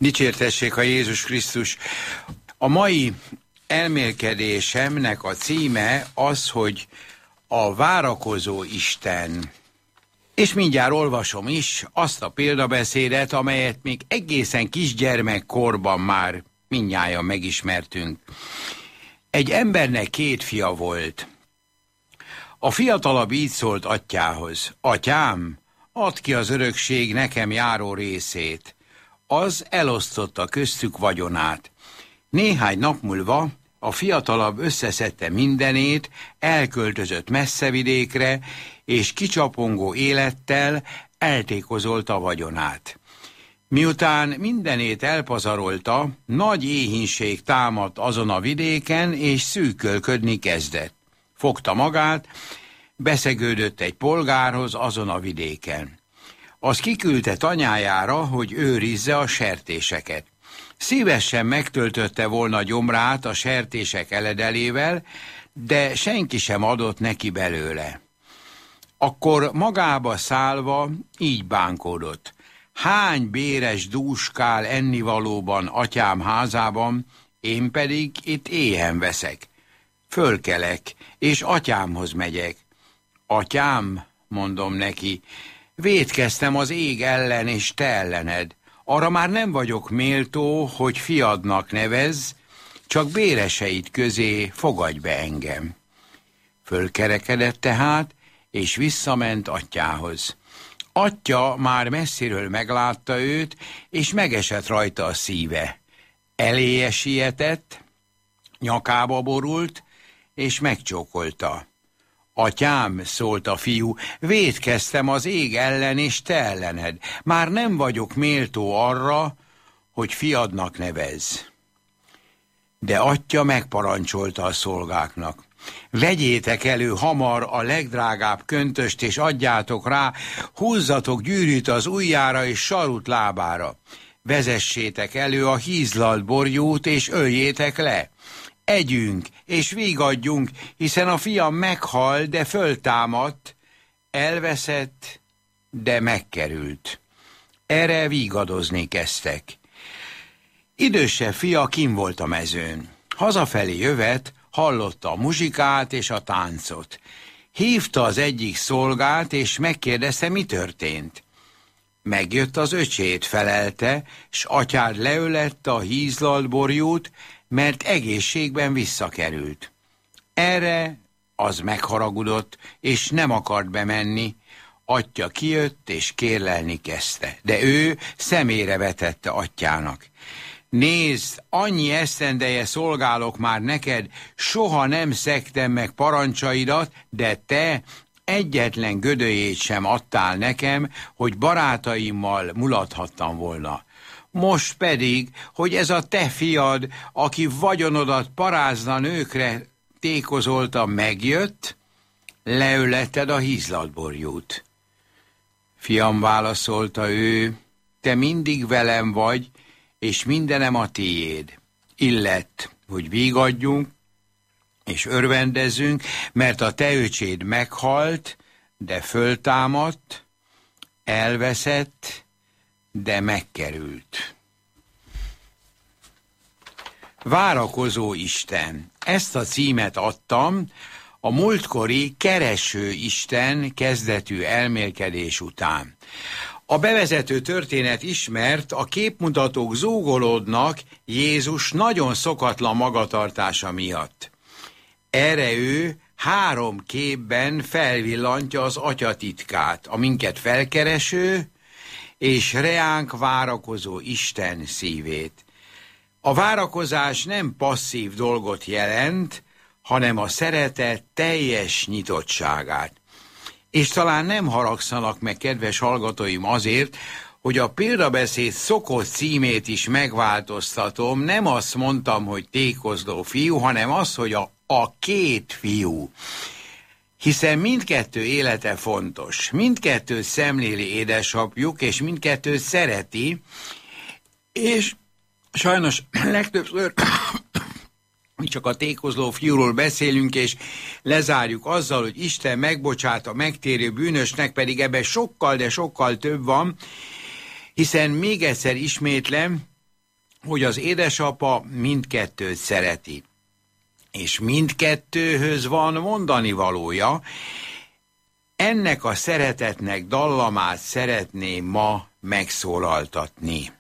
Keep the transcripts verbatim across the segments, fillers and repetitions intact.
Dicsértessék a Jézus Krisztus! A mai elmélkedésemnek a címe az, hogy a várakozó Isten. És mindjárt olvasom is azt a példabeszédet, amelyet még egészen kisgyermekkorban már mindnyájan megismertünk. Egy embernek két fia volt. A fiatalabb így szólt atyához: Atyám, add ki az örökség nekem járó részét. Az elosztotta köztük vagyonát. Néhány nap múlva a fiatalabb összeszedte mindenét, elköltözött messze vidékre, és kicsapongó élettel eltékozolta vagyonát. Miután mindenét elpazarolta, nagy éhínség támadt azon a vidéken, és szűkölködni kezdett. Fogta magát, beszegődött egy polgárhoz azon a vidéken. Az kiküldte tanyájára, hogy őrizze a sertéseket. Szívesen megtöltötte volna gyomrát a sertések eledelével, de senki sem adott neki belőle. Akkor magába szállva így bánkódott: hány béres dúskál ennivalóban atyám házában, én pedig itt éhen veszek. Fölkelek, és atyámhoz megyek. Atyám, mondom neki, vétkeztem az ég ellen és te ellened. Arra már nem vagyok méltó, hogy fiadnak nevezz, csak béreseid közé fogadj be engem. Fölkerekedett tehát, és visszament atyához. Atya már messziről meglátta őt, és megesett rajta a szíve. Eléje sietett, nyakába borult, és megcsókolta. Atyám, szólt a fiú, vétkeztem az ég ellen és te ellened. Már nem vagyok méltó arra, hogy fiadnak nevezz. De atya megparancsolta a szolgáknak: vegyétek elő hamar a legdrágább köntöst, és adjátok rá, húzzatok gyűrűt az ujjára és sarut lábára. Vezessétek elő a hízlalt borjút, és öljétek le. Együnk, és vígadjunk, hiszen a fiam meghal, de föltámadt, elveszett, de megkerült. Erre vígadozni kezdtek. Idősebb fia kinn volt a mezőn. Hazafelé jövet, hallotta a muzsikát és a táncot. Hívta az egyik szolgát, és megkérdezte, mi történt. Megjött az öcsét, felelte, s atyád leölette a hízlalt borjút, mert egészségben visszakerült. Erre az megharagudott, és nem akart bemenni. Atya kijött, és kérlelni kezdte, de ő szemére vetette atyának. Nézd, annyi esztendeje szolgálok már neked, soha nem szegtem meg parancsaidat, de te egyetlen gödöjét sem adtál nekem, hogy barátaimmal mulathattam volna. Most pedig, hogy ez a te fiad, aki vagyonodat parázna nőkre tékozolta, megjött, leöletted a hízlaltborjút. Fiam, válaszolta ő, te mindig velem vagy, és mindenem a tiéd. Illett, hogy vígadjunk, és örvendezzünk, mert a te öcséd meghalt, de föltámadt, elveszett, de megkerült. Várakozó Isten. Ezt a címet adtam a múltkori Kereső Isten kezdetű elmélkedés után. A bevezető történet ismert, a képmutatók zúgolódnak Jézus nagyon szokatlan magatartása miatt. Erre ő három képben felvillantja az Atya titkát, a minket felkereső és reánk várakozó Isten szívét. A várakozás nem passzív dolgot jelent, hanem a szeretet teljes nyitottságát. És talán nem haragszanak meg, kedves hallgatóim, azért, hogy a példabeszéd szokott címét is megváltoztatom. Nem azt mondtam, hogy tékozló fiú, hanem az, hogy a, a két fiú. Hiszen mindkettő élete fontos, mindkettőt szemléli édesapjuk, és mindkettőt szereti, és sajnos legtöbbször csak a tékozló fiúról beszélünk, és lezárjuk azzal, hogy Isten megbocsát a megtérő bűnösnek, pedig ebben sokkal, de sokkal több van, hiszen még egyszer ismétlem, hogy az édesapa mindkettőt szereti, és mindkettőhöz van mondani valója. Ennek a szeretetnek dallamát szeretném ma megszólaltatni.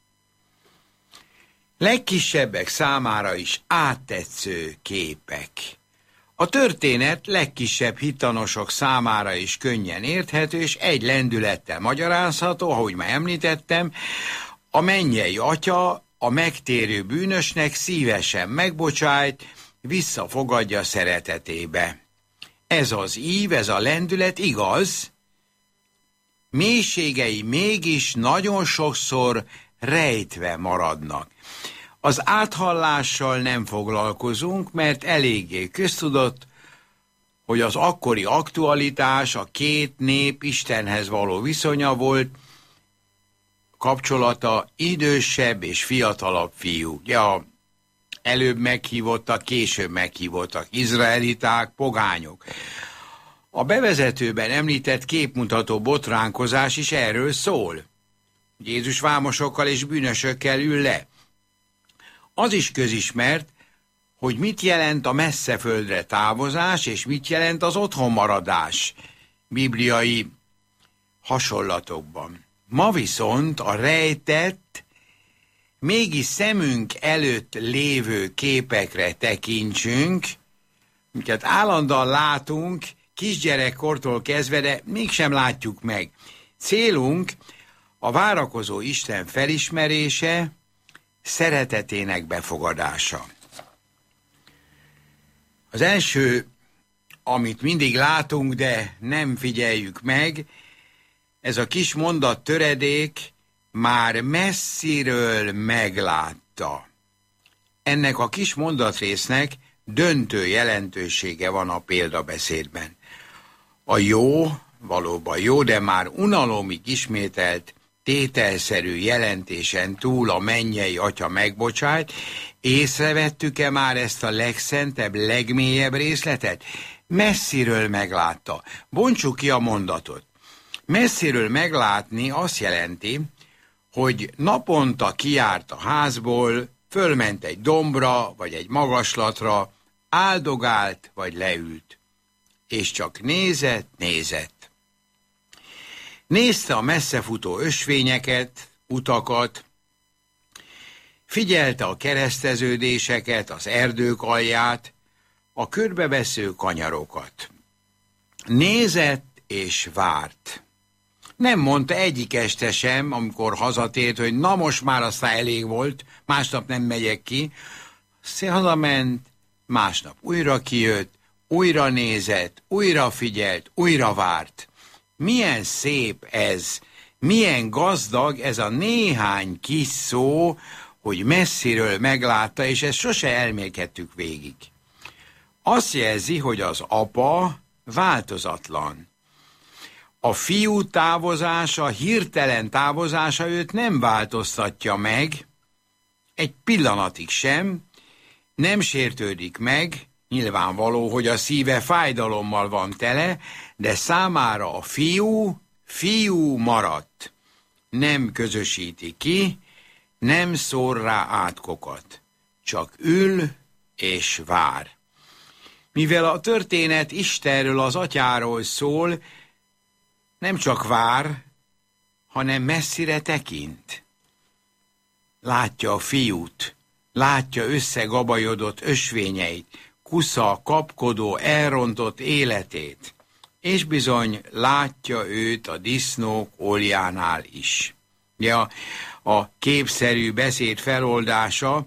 Legkisebbek számára is áttetsző képek. A történet legkisebb hittanosok számára is könnyen érthető, és egy lendülettel magyarázható, ahogy már említettem, a mennyei atya a megtérő bűnösnek szívesen megbocsájt, visszafogadja szeretetébe. Ez az ív, ez a lendület igaz, mélységei mégis nagyon sokszor rejtve maradnak. Az áthallással nem foglalkozunk, mert eléggé köztudott, hogy az akkori aktualitás a két nép Istenhez való viszonya volt, kapcsolata idősebb és fiatalabb fiú. Ja, előbb meghívottak, később meghívottak, izraeliták, pogányok. A bevezetőben említett képmutató botránkozás is erről szól. Jézus vámosokkal és bűnösökkel ül le. Az is közismert, hogy mit jelent a messze földre távozás, és mit jelent az otthonmaradás bibliai hasonlatokban. Ma viszont a rejtett, mégis szemünk előtt lévő képekre tekintsünk, amiket állandóan látunk, kisgyerekkortól kezdve, de mégsem látjuk meg. Célunk a várakozó Isten felismerése, szeretetének befogadása. Az első, amit mindig látunk, de nem figyeljük meg, ez a kis mondat töredék már messziről meglátta. Ennek a kis mondatrésznek döntő jelentősége van a példabeszédben. A jó, valóban jó, de már unalomig ismételt tételszerű jelentésen túl a mennyei atya megbocsájt, észrevettük-e már ezt a legszentebb, legmélyebb részletet? Messziről meglátta. Bontsuk ki a mondatot. Messziről meglátni azt jelenti, hogy naponta kijárt a házból, fölment egy dombra, vagy egy magaslatra, áldogált, vagy leült. És csak nézett, nézett. Nézte a messzefutó ösvényeket, utakat, figyelte a kereszteződéseket, az erdők alját, a körbevesző kanyarokat. Nézett és várt. Nem mondta egyik este sem, amikor hazatért, hogy na most már aztán elég volt, másnap nem megyek ki. Hazament, másnap újra kijött, újra nézett, újra figyelt, újra várt. Milyen szép ez, milyen gazdag ez a néhány kis szó, hogy messziről meglátta, és ezt sose elmélkedtük végig. Azt jelzi, hogy az apa változatlan. A fiú távozása, hirtelen távozása őt nem változtatja meg, egy pillanatig sem, nem sértődik meg, nyilvánvaló, hogy a szíve fájdalommal van tele, de számára a fiú, fiú maradt. Nem közösíti ki, nem szór rá átkokat, csak ül és vár. Mivel a történet Istenről, az atyáról szól, nem csak vár, hanem messzire tekint. Látja a fiút, látja összegabajodott ösvényeit, kusza, kapkodó, elrontott életét, és bizony látja őt a disznók oljánál is. Ja, a képszerű beszéd feloldása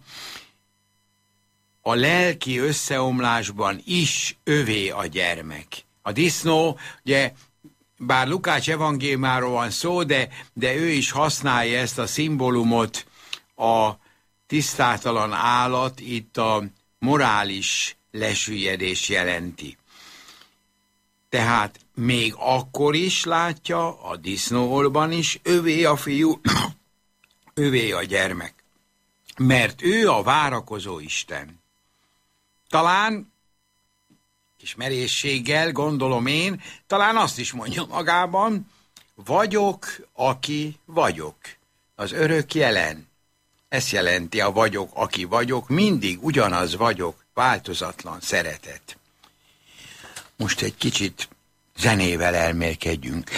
a lelki összeomlásban is övé a gyermek. A disznó, ugye, bár Lukács evangéliumáról van szó, de, de ő is használja ezt a szimbólumot, a tisztátalan állat itt a morális lesüllyedés jelenti. Tehát még akkor is látja, a disznóolban is, övé a fiú, övé a gyermek. Mert ő a várakozó Isten. Talán, kis merészséggel gondolom én, talán azt is mondja magában, vagyok, aki vagyok. Az örök jelen. Ezt jelenti a vagyok, aki vagyok, mindig ugyanaz vagyok, változatlan szeretet. Most egy kicsit zenével elmélkedjünk.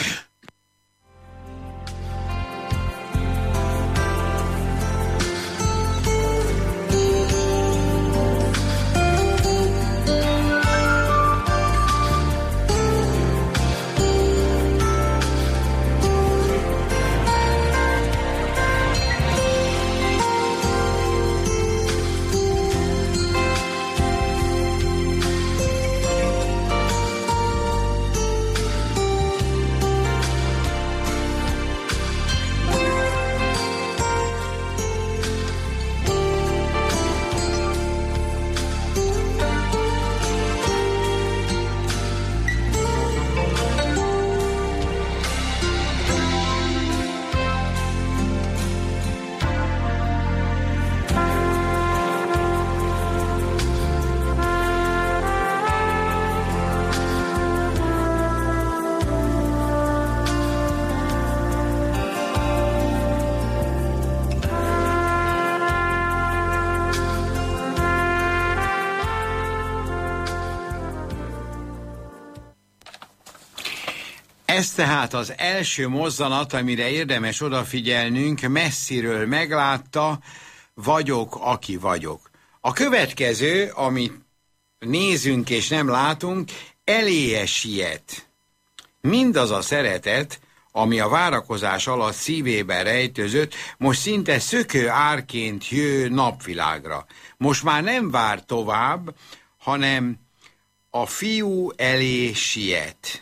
Ez tehát az első mozzanat, amire érdemes odafigyelnünk, messziről meglátta, vagyok, aki vagyok. A következő, amit nézünk és nem látunk, eléje siet. Mindaz a szeretet, ami a várakozás alatt szívében rejtőzött, most szinte szökő árként jő napvilágra. Most már nem vár tovább, hanem a fiú elé siet.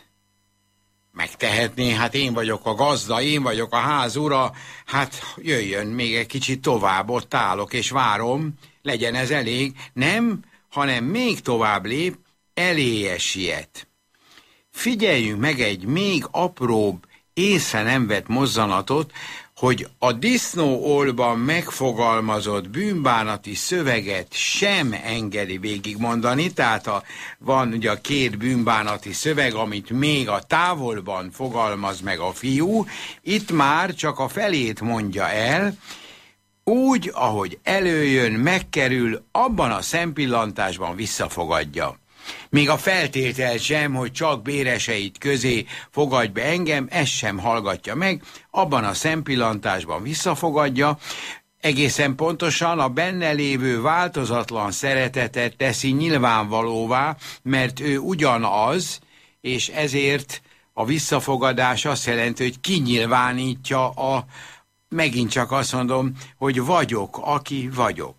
Megtehetné, hát én vagyok a gazda, én vagyok a ház ura, hát jöjjön még egy kicsit tovább, ott állok és várom, legyen ez elég. Nem, hanem még tovább lép, eléje siet. Figyeljünk meg egy még apróbb, észre nem vett mozzanatot, hogy a disznóolban megfogalmazott bűnbánati szöveget sem engedi végigmondani, tehát a, van ugye a két bűnbánati szöveg, amit még a távolban fogalmaz meg a fiú, itt már csak a felét mondja el, úgy, ahogy előjön, megkerül, abban a szempillantásban visszafogadja. Még a feltétel sem, hogy csak béreseit közé fogadj be engem, ezt sem hallgatja meg, abban a szempillantásban visszafogadja, egészen pontosan a benne lévő változatlan szeretetet teszi nyilvánvalóvá, mert ő ugyanaz, és ezért a visszafogadás azt jelenti, hogy kinyilvánítja a, megint csak azt mondom, hogy vagyok, aki vagyok.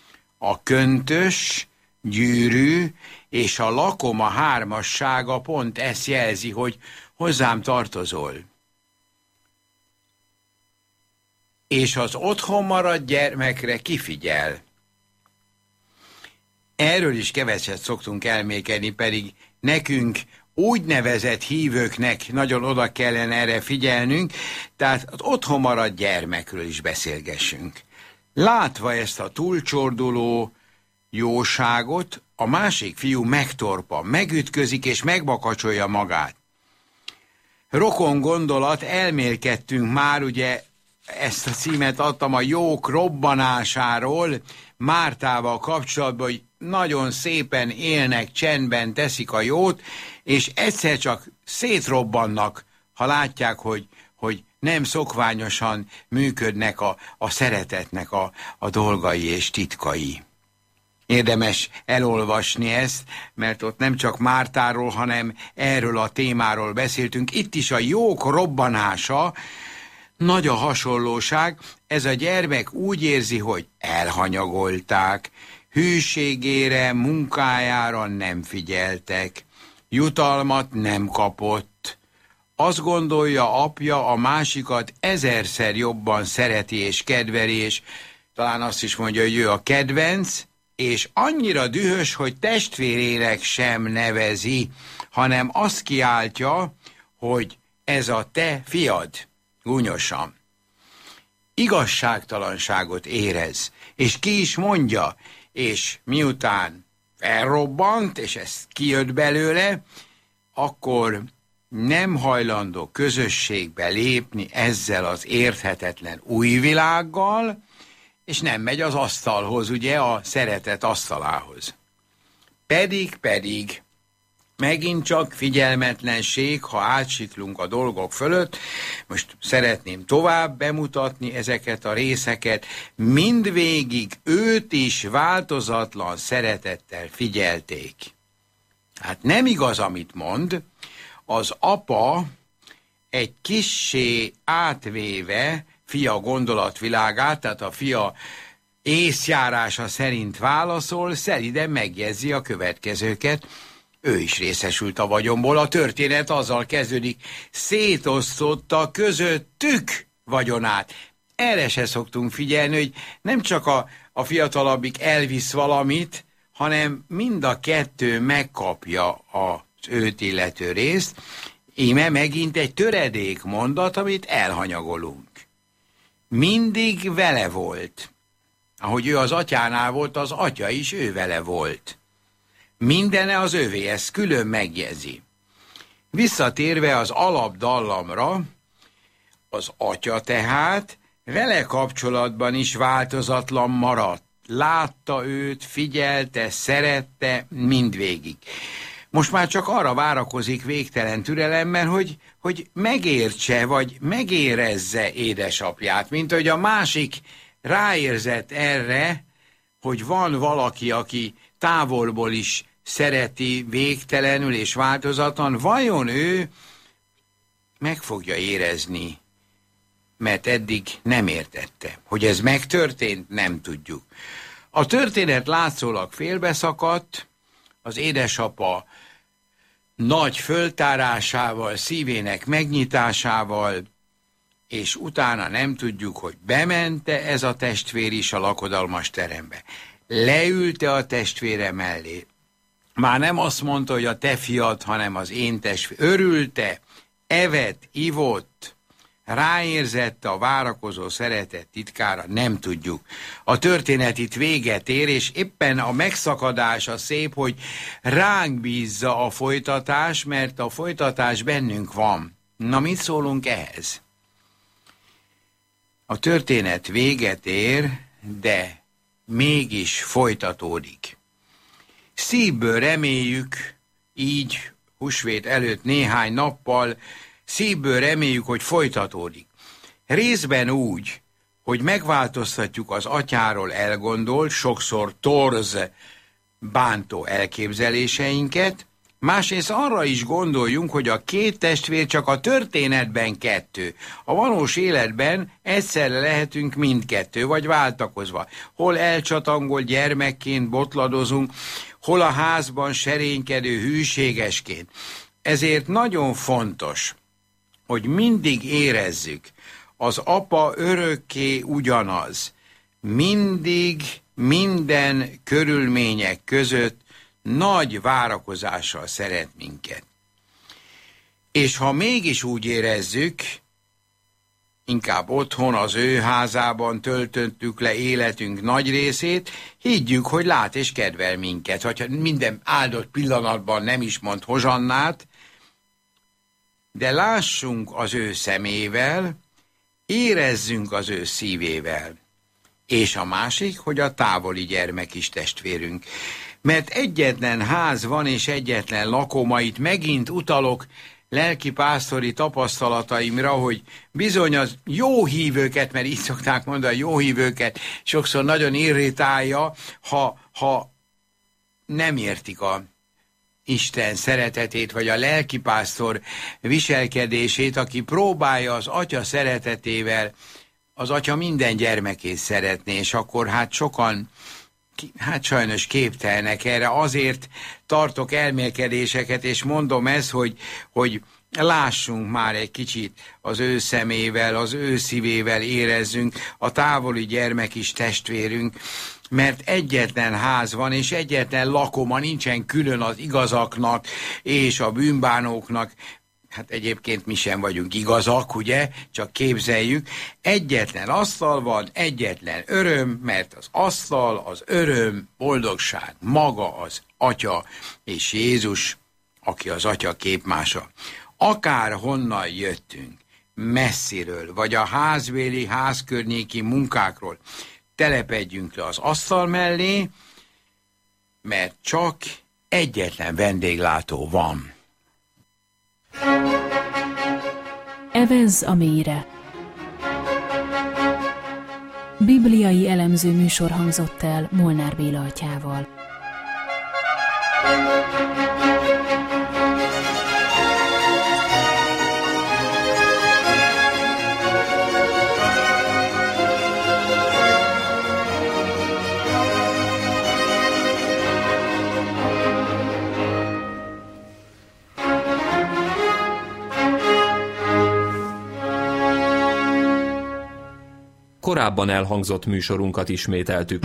A köntös, gyűrű és a lakoma hármassága pont ezt jelzi, hogy hozzám tartozol. És az otthon maradt gyermekre kifigyel. Erről is keveset szoktunk elmékedni, pedig nekünk úgynevezett hívőknek nagyon oda kellene erre figyelnünk, tehát az otthon maradt gyermekről is beszélgessünk. Látva ezt a túlcsorduló jóságot, a másik fiú megtorpa, megütközik és megbakacsolja magát. Rokon gondolat, elmélkedtünk már, ugye ezt a címet adtam a jók robbanásáról, Mártával kapcsolatban, hogy nagyon szépen élnek, csendben teszik a jót, és egyszer csak szétrobbannak, ha látják, hogy, hogy nem szokványosan működnek a, a szeretetnek a, a dolgai és titkai. Érdemes elolvasni ezt, mert ott nem csak Mártáról, hanem erről a témáról beszéltünk. Itt is a jók robbanása, nagy a hasonlóság. Ez a gyermek úgy érzi, hogy elhanyagolták, hűségére, munkájára nem figyeltek, jutalmat nem kapott. Azt gondolja, apja a másikat ezerszer jobban szereti és kedveli, és talán azt is mondja, hogy ő a kedvenc, és annyira dühös, hogy testvérének sem nevezi, hanem azt kiáltja, hogy ez a te fiad, gúnyosan. Igazságtalanságot érez, és ki is mondja, és miután felrobbant, és ez kijött belőle, akkor nem hajlandó közösségbe lépni ezzel az érthetetlen új világgal, és nem megy az asztalhoz, ugye, a szeretet asztalához. Pedig, pedig, megint csak figyelmetlenség, ha átsiklunk a dolgok fölött. Most szeretném tovább bemutatni ezeket a részeket. Mindvégig őt is változatlan szeretettel figyelték. Hát nem igaz, amit mond. Az apa egy kissé átvéve fia gondolatvilágát, tehát a fia észjárása szerint válaszol, szeliden megjegyzi a következőket. Ő is részesült a vagyonból. A történet azzal kezdődik: szétosztotta közöttük vagyonát. Erre se szoktunk figyelni, hogy nem csak a, a fiatalabbik elvisz valamit, hanem mind a kettő megkapja az őt illető részt. Íme megint egy töredék mondat, amit elhanyagolunk. Mindig vele volt. Ahogy ő az atyánál volt, az atya is ő vele volt. Mindene az övé, ezt külön megjegyzi. Visszatérve az alapdallamra, az atya tehát vele kapcsolatban is változatlan maradt. Látta őt, figyelte, szerette mindvégig. Most már csak arra várakozik végtelen türelemmel, hogy, hogy megértse, vagy megérezze édesapját, mint hogy a másik ráérzett erre, hogy van valaki, aki távolból is szereti végtelenül és változatlan, vajon ő meg fogja érezni, mert eddig nem értette. Hogy ez megtörtént, nem tudjuk. A történet látszólag félbeszakadt, az édesapa nagy föltárásával, szívének megnyitásával, és utána nem tudjuk, hogy bemente ez a testvér is a lakodalmas terembe. Leülte a testvére mellé. Már nem azt mondta, hogy a te fiad, hanem az én testvér. Örülte, evett, ivott, ráérzette a várakozó szeretet titkára, nem tudjuk. A történet itt véget ér, és éppen a megszakadás a szép, hogy ránk bízza a folytatás, mert a folytatás bennünk van. Na, mit szólunk ehhez? A történet véget ér, de mégis folytatódik. Szívből reméljük, így húsvét előtt néhány nappal, szívből reméljük, hogy folytatódik. Részben úgy, hogy megváltoztatjuk az atyáról elgondolt, sokszor torz, bántó elképzeléseinket, másrészt arra is gondoljunk, hogy a két testvér csak a történetben kettő. A valós életben egyszerre lehetünk mindkettő, vagy váltakozva. Hol elcsatangol gyermekként botladozunk, hol a házban serénykedő hűségesként. Ezért nagyon fontos, hogy mindig érezzük, az apa örökké ugyanaz. Mindig, minden körülmények között nagy várakozással szeret minket. És ha mégis úgy érezzük, inkább otthon, az ő házában töltöttük le életünk nagy részét, higgyük, hogy lát és kedvel minket. Ha minden áldott pillanatban nem is mond hozsannát, de lássunk az ő szemével, érezzünk az ő szívével. És a másik, hogy a távoli gyermek is testvérünk. Mert egyetlen ház van, és egyetlen lakoma, itt megint utalok lelkipásztori tapasztalataimra, hogy bizony az jó hívőket, mert így szokták mondani, jó hívőket sokszor nagyon irritálja, ha, ha nem értik a Isten szeretetét, vagy a lelkipásztor viselkedését, aki próbálja az atya szeretetével az atya minden gyermekét szeretné, és akkor hát sokan, hát sajnos képtelnek erre. Azért tartok elmélkedéseket, és mondom ezt, hogy, hogy lássunk már egy kicsit az ő szemével, az ő szívével érezzünk, a távoli gyermek is testvérünk, mert egyetlen ház van, és egyetlen lakoma, nincsen külön az igazaknak és a bűnbánóknak. Hát egyébként mi sem vagyunk igazak, ugye? Csak képzeljük. Egyetlen asztal van, egyetlen öröm, mert az asztal, az öröm, boldogság, maga az Atya és Jézus, aki az Atya képmása. Akár honnan jöttünk, messziről, vagy a házvéli, házkörnyéki munkákról, telepedjünk le az asztal mellé, mert csak egyetlen vendéglátó van. Evez a mélyre. Bibliai elemző műsor hangzott el Molnár Béla atyával. Korábban elhangzott műsorunkat ismételtük.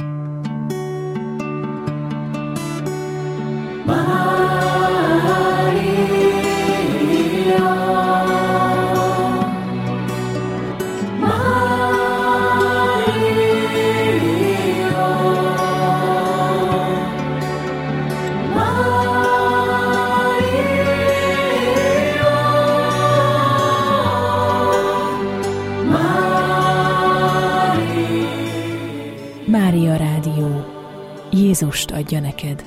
Mária Rádió. Jézust adja neked.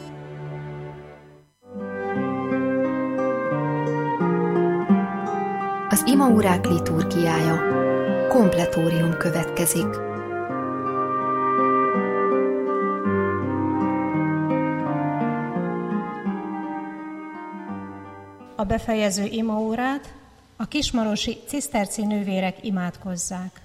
Az imaórák liturgiája. Kompletórium következik. A befejező imaórát a kismarosi ciszterci nővérek imádkozzák.